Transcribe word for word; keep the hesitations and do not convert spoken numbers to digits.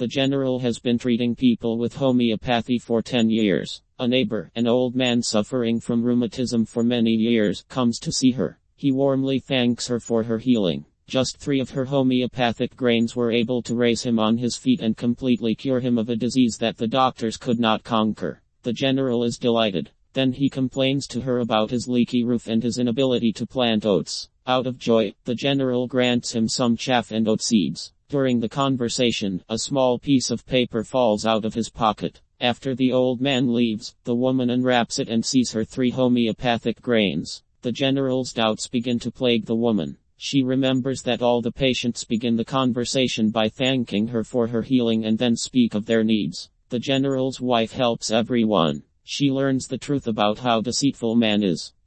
The general has been treating people with homeopathy for ten years. A neighbor, an old man suffering from rheumatism for many years, comes to see her. He warmly thanks her for her healing. Just three of her homeopathic grains were able to raise him on his feet and completely cure him of a disease that the doctors could not conquer. The general is delighted. Then he complains to her about his leaky roof and his inability to plant oats. Out of joy, the general grants him some chaff and oat seeds. During the conversation, a small piece of paper falls out of his pocket. After the old man leaves, the woman unwraps it and sees her three homeopathic grains. The general's doubts begin to plague the woman. She remembers that all the patients begin the conversation by thanking her for her healing and then speak of their needs. The general's wife helps everyone. She learns the truth about how deceitful man is.